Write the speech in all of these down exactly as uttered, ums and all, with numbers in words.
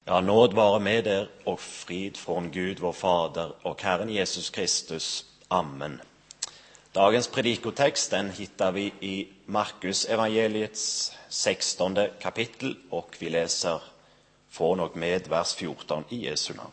Ja, nåd vare med er och frid från Gud vår Fader och Herren Jesus Kristus. Amen. Dagens predikotext den hittar vi i Markus evangeliets sextonde kapitel och vi läser från och med vers fjorton i Jesu namn.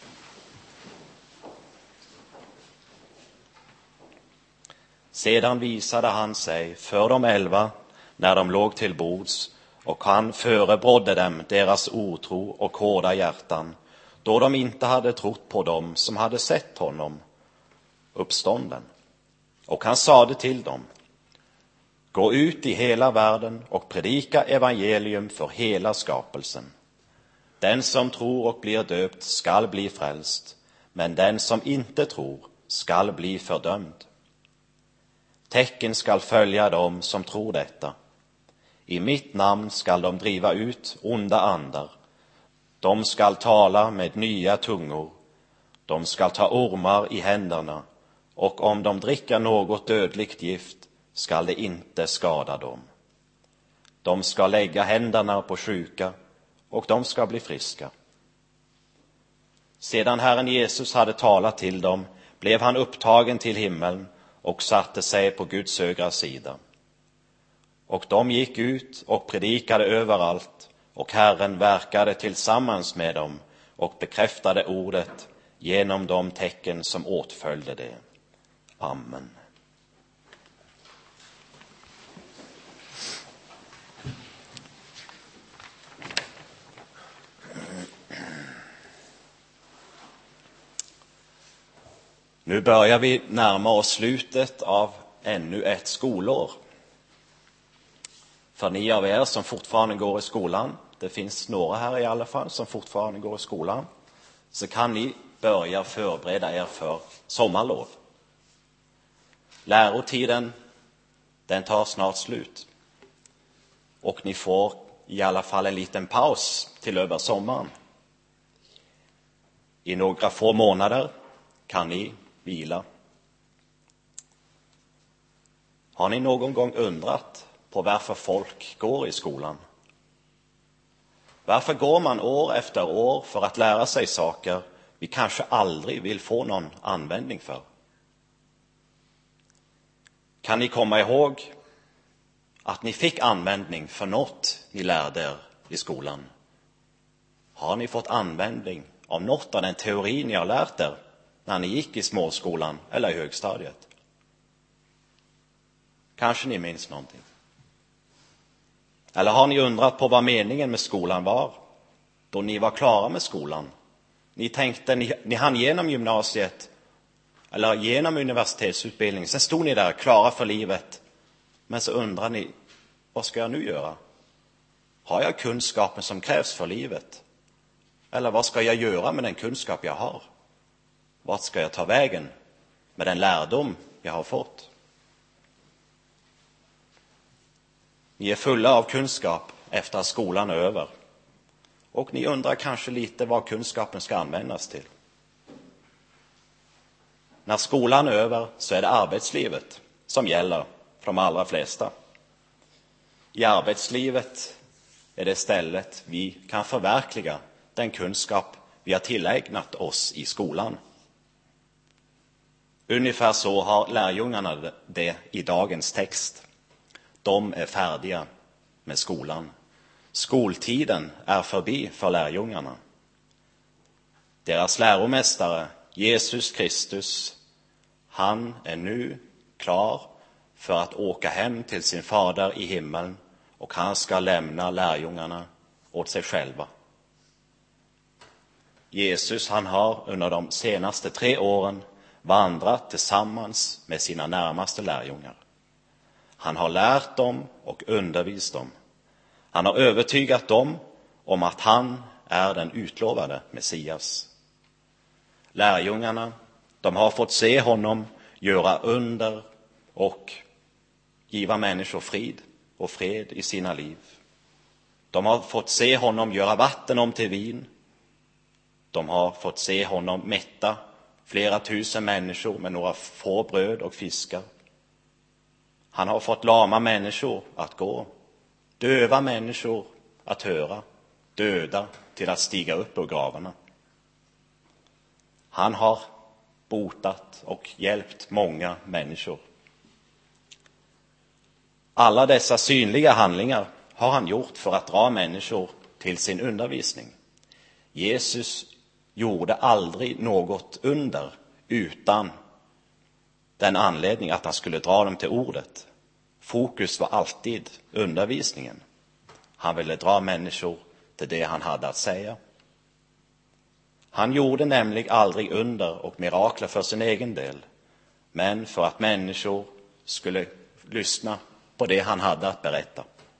Sedan visade han sig för de elva när de låg till bords, och han förebrådde dem deras otro och hårda hjärtan, då de inte hade trott på dem som hade sett honom uppstånden. Och han sade till dem: gå ut i hela världen och predika evangelium för hela skapelsen. Den som tror och blir döpt skall bli frälst, men den som inte tror skall bli fördömd. Tecken skall följa dem som tror detta. I mitt namn skall de driva ut onda andar. De skall tala med nya tungor. De skall ta ormar i händerna, och om de dricker något dödligt gift skall det inte skada dem. De skall lägga händerna på sjuka, och de ska bli friska. Sedan Herren Jesus hade talat till dem blev han upptagen till himlen och satte sig på Guds högra sida. Och de gick ut och predikade överallt, och Herren verkade tillsammans med dem och bekräftade ordet genom de tecken som åtföljde det. Amen. Nu börjar vi närma oss slutet av ännu ett skolår. För ni av er som fortfarande går i skolan, det finns några här i alla fall som fortfarande går i skolan, så kan ni börja förbereda er för sommarlov. Lärotiden, den tar snart slut. Och ni får i alla fall en liten paus till över sommaren. I några få månader kan ni vila. Har ni någon gång undrat på varför folk går i skolan? Varför går man år efter år för att lära sig saker vi kanske aldrig vill få någon användning för? Kan ni komma ihåg att ni fick användning för något ni lärde er i skolan? Har ni fått användning av något av den teori ni har lärt er när ni gick i småskolan eller i högstadiet? Kanske ni minns någonting. Eller har ni undrat på vad meningen med skolan var då ni var klara med skolan? Ni tänkte, ni, ni hann genom gymnasiet eller genom universitetsutbildning. Sen stod ni där klara för livet. Men så undrar ni, vad ska jag nu göra? Har jag kunskapen som krävs för livet? Eller vad ska jag göra med den kunskap jag har? Vart ska jag ta vägen med den lärdom jag har fått? Ni är fulla av kunskap efter att skolan är över. Och ni undrar kanske lite vad kunskapen ska användas till. När skolan är över så är det arbetslivet som gäller för de allra flesta. I arbetslivet är det stället vi kan förverkliga den kunskap vi har tillägnat oss i skolan. Ungefär så har lärjungarna det i dagens text. De är färdiga med skolan. Skoltiden är förbi för lärjungarna. Deras läromästare, Jesus Kristus, han är nu klar för att åka hem till sin fader i himlen, och han ska lämna lärjungarna åt sig själva. Jesus, han har under de senaste tre åren vandrat tillsammans med sina närmaste lärjungar. Han har lärt dem och undervisat dem. Han har övertygat dem om att han är den utlovade Messias. Lärjungarna, de har fått se honom göra under och giva människor frid och fred i sina liv. De har fått se honom göra vatten om till vin. De har fått se honom mätta flera tusen människor med några få bröd och fiskar. Han har fått lama människor att gå, döva människor att höra, döda till att stiga upp ur gravarna. Han har botat och hjälpt många människor. Alla dessa synliga handlingar har han gjort för att dra människor till sin undervisning. Jesus gjorde aldrig något under utan den anledning att han skulle dra dem till ordet. Fokus var alltid undervisningen. Han ville dra människor till det han hade att säga. Han gjorde nämligen aldrig under och mirakler för sin egen del, men för att människor skulle lyssna på det han hade att berätta.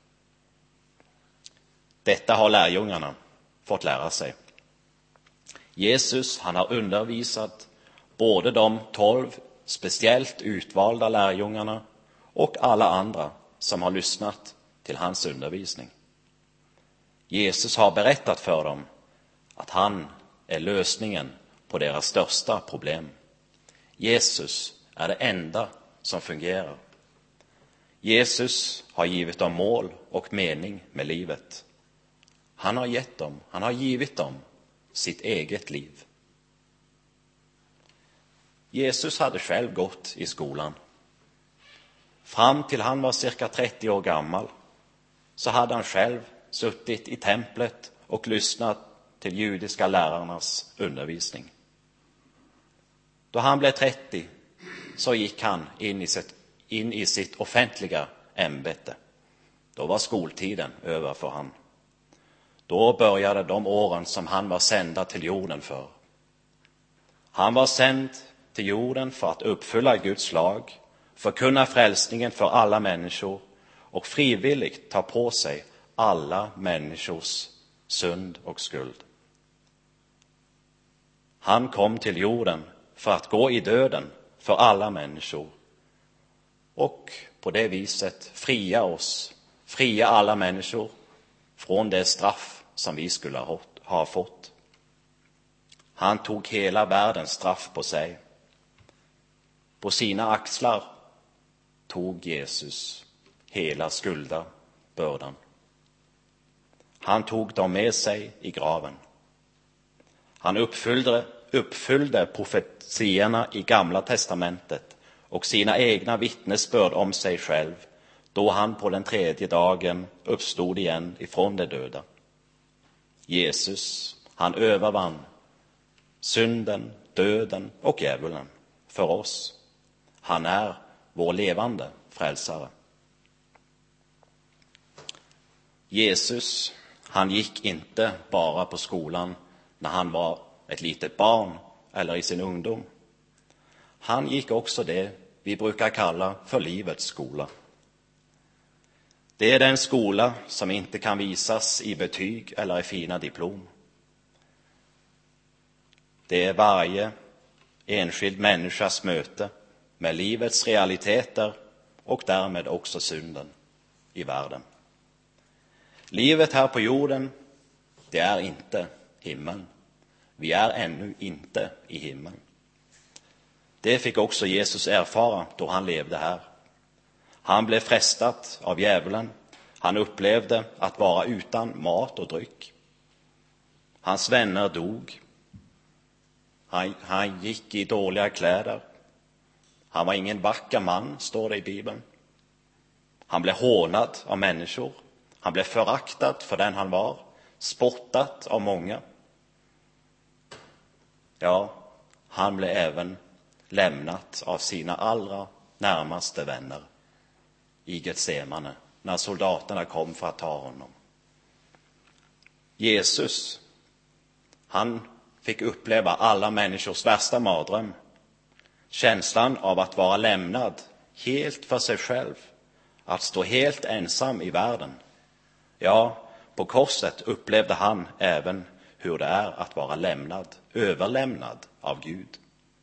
Detta har lärjungarna fått lära sig. Jesus, han har undervisat både de tolv speciellt utvalda lärjungarna och alla andra som har lyssnat till hans undervisning. Jesus har berättat för dem att han är lösningen på deras största problem. Jesus är det enda som fungerar. Jesus har givit dem mål och mening med livet. Han har gett dem, han har givit dem sitt eget liv. Jesus hade själv gått i skolan. Fram till han var cirka trettio år gammal så hade han själv suttit i templet och lyssnat till judiska lärarnas undervisning. Då han blev trettio så gick han in i sitt, in i sitt offentliga ämbete. Då var skoltiden över för han. Då började de åren som han var sända till jorden för. Han var sänd till jorden för att uppfylla Guds lag, förkunna frälsningen för alla människor och frivilligt ta på sig alla människors synd och skuld. Han kom till jorden för att gå i döden för alla människor och på det viset fria oss, fria alla människor från det straff som vi skulle ha fått. Han tog hela världens straff på sig. På sina axlar tog Jesus hela skuldabördan. Han tog dem med sig i graven. Han uppfyllde, uppfyllde profetierna i Gamla testamentet och sina egna vittnesbörd om sig själv då han på den tredje dagen uppstod igen ifrån de döda. Jesus, han övervann synden, döden och djävulen för oss. Han är vår levande frälsare. Jesus, han gick inte bara på skolan när han var ett litet barn eller i sin ungdom. Han gick också det vi brukar kalla för livets skola. Det är den skola som inte kan visas i betyg eller i fina diplom. Det är varje enskild människas möte med livets realiteter och därmed också synden i världen. Livet här på jorden, det är inte himlen. Vi är ännu inte i himlen. Det fick också Jesus erfara då han levde här. Han blev frestad av djävulen. Han upplevde att vara utan mat och dryck. Hans vänner dog. Han, han gick i dåliga kläder. Han var ingen vacker man, står det i Bibeln. Han blev hånad av människor. Han blev föraktad för den han var, spottat av många. Ja, han blev även lämnat av sina allra närmaste vänner i Getsemane när soldaterna kom för att ta honom. Jesus, han fick uppleva alla människors värsta mardröm. Känslan av att vara lämnad helt för sig själv, att stå helt ensam i världen. Ja, på korset upplevde han även hur det är att vara lämnad, överlämnad av Gud.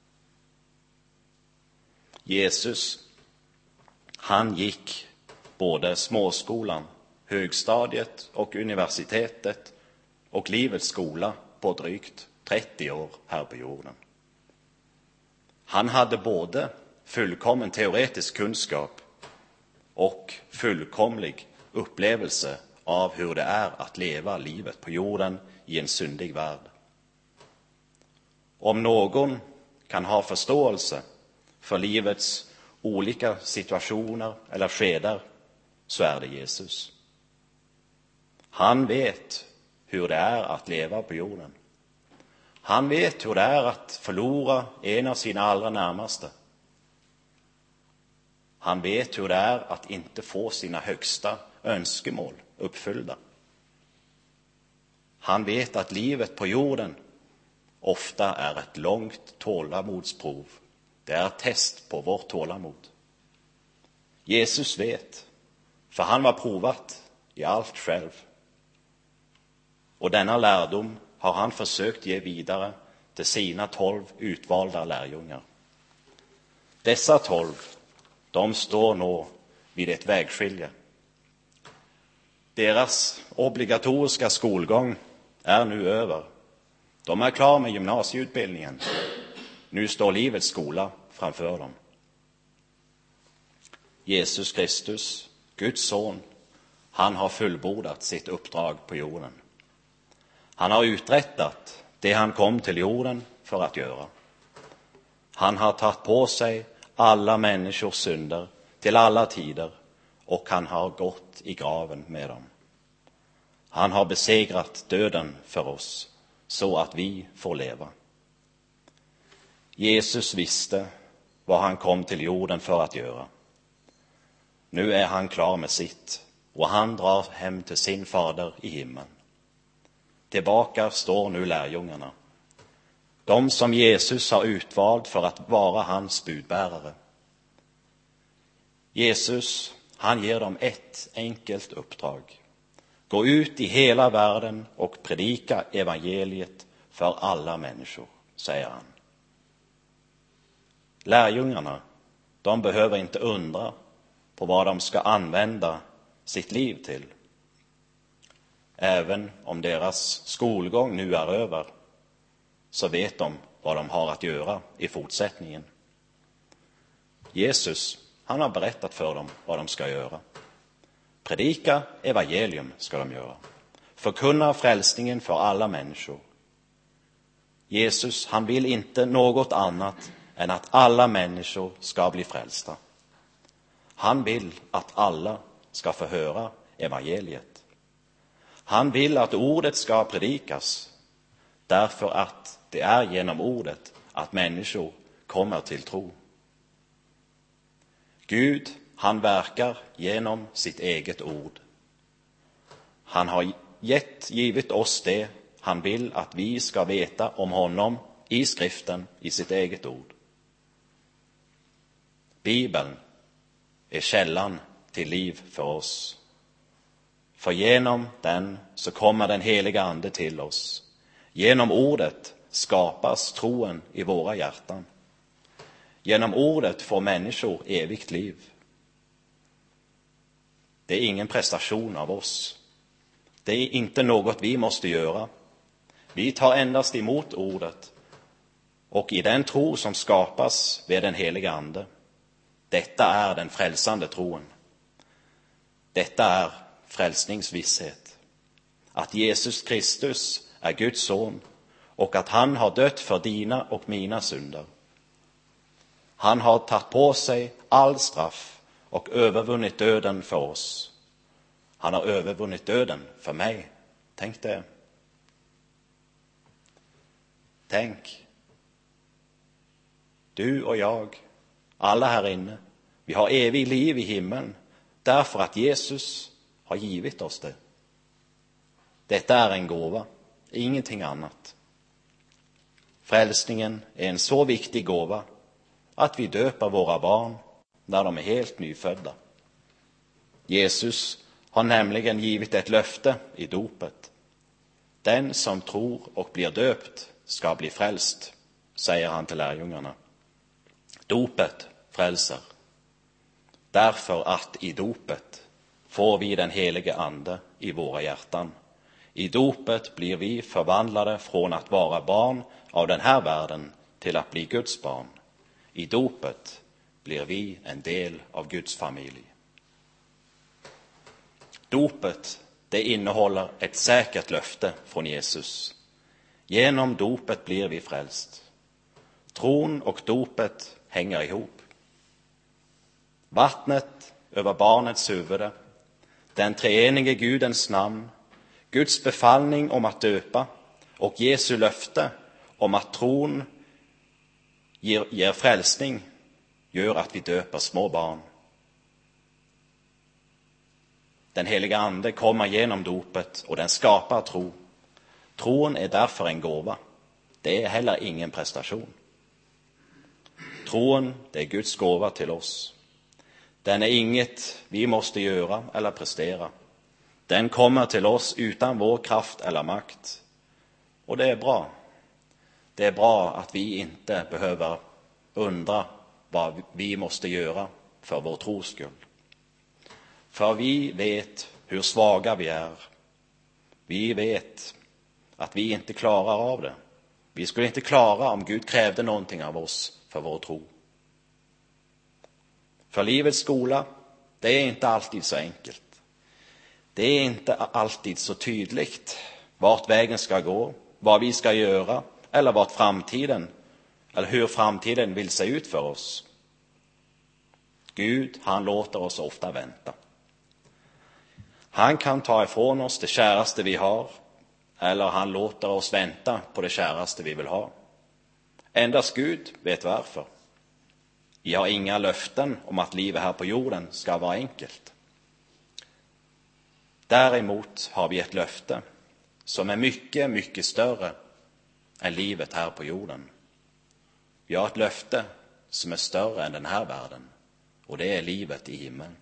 Jesus, han gick både småskolan, högstadiet och universitetet och livets skola på drygt trettio år här på jorden. Han hade både fullkommen teoretisk kunskap och fullkomlig upplevelse av hur det är att leva livet på jorden i en syndig värld. Om någon kan ha förståelse för livets olika situationer eller skeder, så är det Jesus. Han vet hur det är att leva på jorden. Han vet hur det är att förlora en av sina allra närmaste. Han vet hur det är att inte få sina högsta önskemål uppfyllda. Han vet att livet på jorden ofta är ett långt tålamodsprov. Det är ett test på vårt tålamod. Jesus vet, för han var provat i allt själv. Och denna lärdom har han försökt ge vidare till sina tolv utvalda lärjungar. Dessa tolv, de står nå vid ett vägskilje. Deras obligatoriska skolgång är nu över. De är klara med gymnasieutbildningen. Nu står livets skola framför dem. Jesus Kristus, Guds son, han har fullbordat sitt uppdrag på jorden. Han har uträttat det han kom till jorden för att göra. Han har tagit på sig alla människors synder till alla tider, och han har gått i graven med dem. Han har besegrat döden för oss så att vi får leva. Jesus visste vad han kom till jorden för att göra. Nu är han klar med sitt, och han drar hem till sin fader i himlen. Tillbaka står nu lärjungarna, de som Jesus har utvalt för att vara hans budbärare. Jesus, han ger dem ett enkelt uppdrag. Gå ut i hela världen och predika evangeliet för alla människor, säger han. Lärjungarna, de behöver inte undra på vad de ska använda sitt liv till. Även om deras skolgång nu är över, så vet de vad de har att göra i fortsättningen. Jesus, han har berättat för dem vad de ska göra. Predika evangelium ska de göra. Förkunna frälsningen för alla människor. Jesus, han vill inte något annat än att alla människor ska bli frälsta. Han vill att alla ska få höra evangeliet. Han vill att ordet ska predikas, därför att det är genom ordet att människor kommer till tro. Gud, han verkar genom sitt eget ord. Han har gett, givit oss det han vill att vi ska veta om honom i skriften, i sitt eget ord. Bibeln är källan till liv för oss. För genom den så kommer den heliga ande till oss. Genom ordet skapas troen i våra hjärtan. Genom ordet får människor evigt liv. Det är ingen prestation av oss. Det är inte något vi måste göra. Vi tar endast emot ordet, och i den tro som skapas vid den heliga ande. Detta är den frälsande troen. Detta är frälsningsvisshet. Att Jesus Kristus är Guds son, och att han har dött för dina och mina synder. Han har tagit på sig all straff och övervunnit döden för oss. Han har övervunnit döden för mig. Tänk det. Tänk. Du och jag, alla här inne, vi har evig liv i himlen därför att Jesus har givit oss det. Detta är en gåva, ingenting annat. Frälsningen är en så viktig gåva att vi döper våra barn när de är helt nyfödda. Jesus har nämligen givit ett löfte i dopet. Den som tror och blir döpt ska bli frälst, säger han till lärjungarna. Dopet frälser. Därför att i dopet får vi den helige ande i våra hjärtan. I dopet blir vi förvandlade från att vara barn av den här världen till att bli Guds barn. I dopet blir vi en del av Guds familj. Dopet, det innehåller ett säkert löfte från Jesus. Genom dopet blir vi frälst. Tron och dopet hänger ihop. Vattnet över barnets huvud, den treenige Gudens namn, Guds befallning om att döpa och Jesu löfte om att tron ger, ger frälsning gör att vi döper små barn. Den heliga ande kommer genom dopet och den skapar tro. Tron är därför en gåva. Det är heller ingen prestation. Tron, det är Guds gåva till oss. Den är inget vi måste göra eller prestera. Den kommer till oss utan vår kraft eller makt. Och det är bra. Det är bra att vi inte behöver undra vad vi måste göra för vår tros skull. För vi vet hur svaga vi är. Vi vet att vi inte klarar av det. Vi skulle inte klara om Gud krävde någonting av oss för vår tro. För livets skola, det är inte alltid så enkelt. Det är inte alltid så tydligt vart vägen ska gå, vad vi ska göra eller vart framtiden, eller hur framtiden vill se ut för oss. Gud, han låter oss ofta vänta. Han kan ta ifrån oss det käraste vi har, eller han låter oss vänta på det käraste vi vill ha. Endast Gud vet varför. Vi har inga löften om att livet här på jorden ska vara enkelt. Däremot har vi ett löfte som är mycket, mycket större än livet här på jorden. Vi har ett löfte som är större än den här världen, och det är livet i himlen.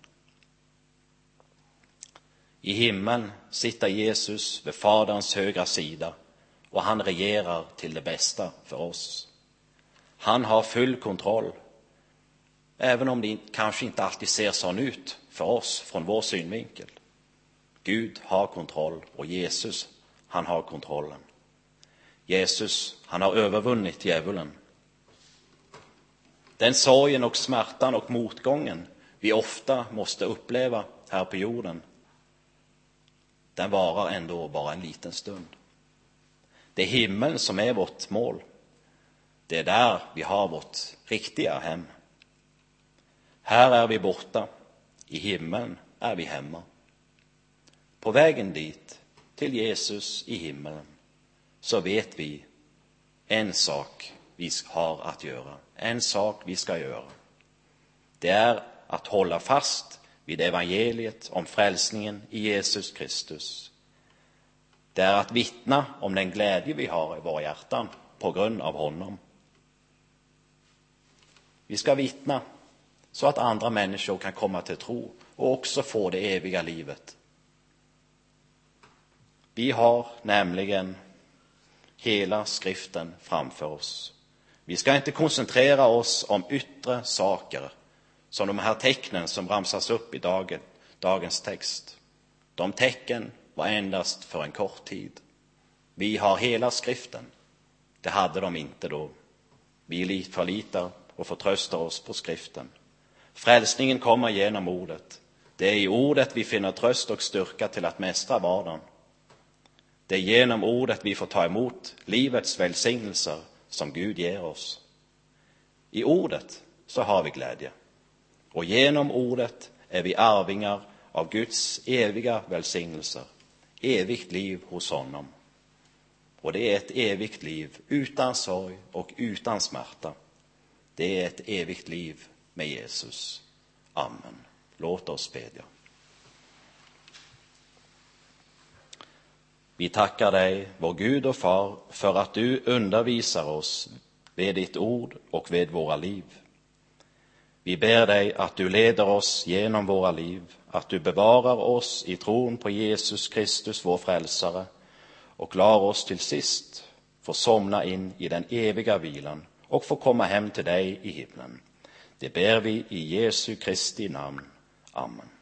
I himlen sitter Jesus vid Faderns högra sida och han regerar till det bästa för oss. Han har full kontroll, även om det kanske inte alltid ser så ut för oss från vår synvinkel. Gud har kontroll och Jesus, han har kontrollen. Jesus, han har övervunnit djävulen. Den sorgen och smärtan och motgången vi ofta måste uppleva här på jorden, den varar ändå bara en liten stund. Det är himlen som är vårt mål. Det är där vi har vårt riktiga hem. Här är vi borta, i himlen är vi hemma. På vägen dit, till Jesus i himlen, så vet vi en sak vi har att göra. En sak vi ska göra. Det är att hålla fast vid evangeliet om frälsningen i Jesus Kristus. Det är att vittna om den glädje vi har i våra hjärtan på grund av honom. Vi ska vittna så att andra människor kan komma till tro och också få det eviga livet. Vi har nämligen hela skriften framför oss. Vi ska inte koncentrera oss om yttre saker, som de här tecknen som ramsas upp i dagen, dagens text. De tecken var endast för en kort tid. Vi har hela skriften. Det hade de inte då. Vi förlitar och förtröstar oss på skriften. Frälsningen kommer genom ordet. Det är i ordet vi finner tröst och styrka till att mästra vardagen. Det är genom ordet vi får ta emot livets välsignelser som Gud ger oss. I ordet så har vi glädje. Och genom ordet är vi arvingar av Guds eviga välsignelser. Evigt liv hos honom. Och det är ett evigt liv utan sorg och utan smärta. Det är ett evigt liv med Jesus. Amen. Låt oss bedja. Vi tackar dig, vår Gud och Far, för att du undervisar oss ved ditt ord och ved våra liv. Vi ber dig att du leder oss genom våra liv, att du bevarar oss i tron på Jesus Kristus, vår frälsare, och lär oss till sist få somna in i den eviga vilan och få komma hem till dig i himlen. Det ber vi i Jesu Kristi namn. Amen.